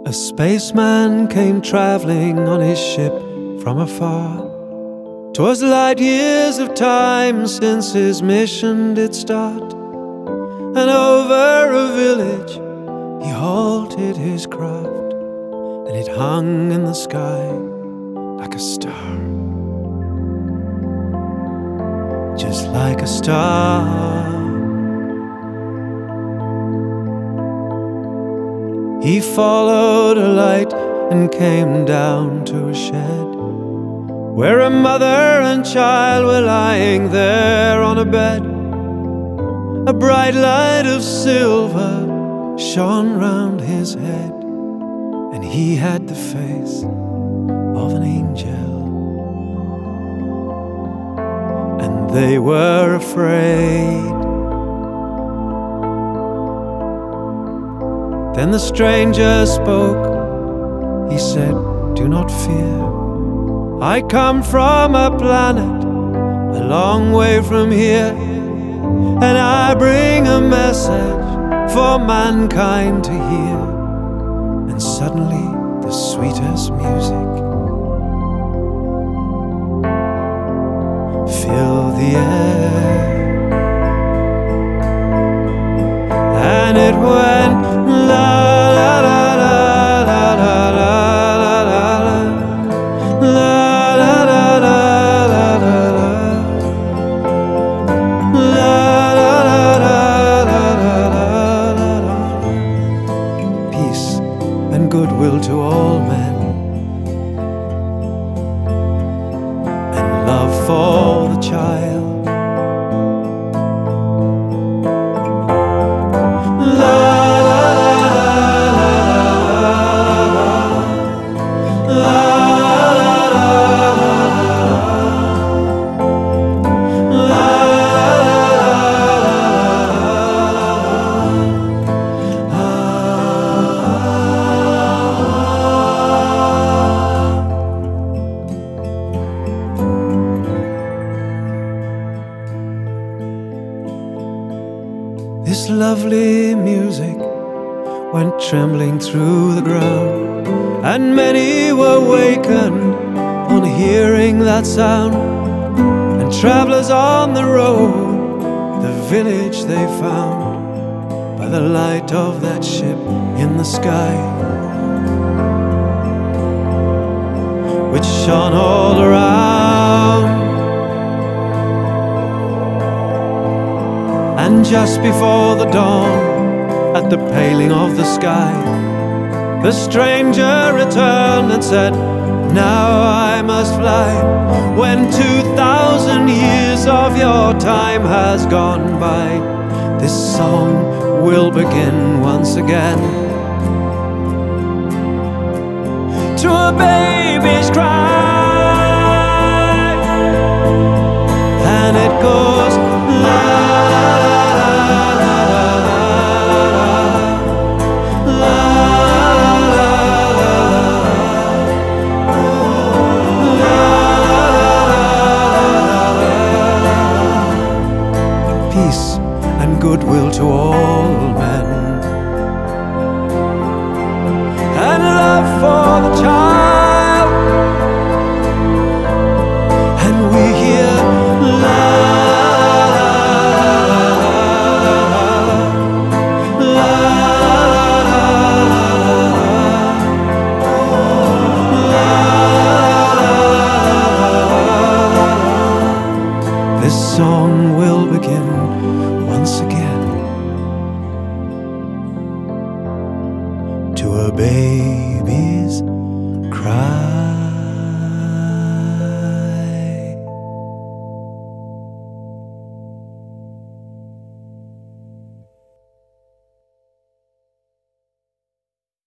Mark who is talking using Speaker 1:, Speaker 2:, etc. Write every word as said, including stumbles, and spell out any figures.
Speaker 1: A spaceman came traveling on his ship from afar. 'Twas light years of time since his mission did start, and over a village he halted his craft, and it hung in the sky like a star, just like a star. He followed a light and came down to a shed where a mother and child were lying there on a bed. A bright light of silver shone round his head, and he had the face of an angel. And they were afraid. Then the stranger spoke. He said, "Do not fear. I come from a planet a long way from here, and I bring a message for mankind to hear." And suddenly the sweetest music filled the air, and it went la la la la la la la la la la la la la la la la la. Peace and goodwill to all men, and love for the child. This lovely music went trembling through the ground, and many were wakened on hearing that sound. And travelers on the road, the village they found by the light of that ship in the sky, which shone all around. And just before the dawn, at the paling of the sky, the stranger returned and said, "Now I must fly. When two thousand years of your time has gone by, this song will begin once again, to a baby's cry." And it goes la and goodwill to all men, and love for the child. And we hear la la la. This song will begin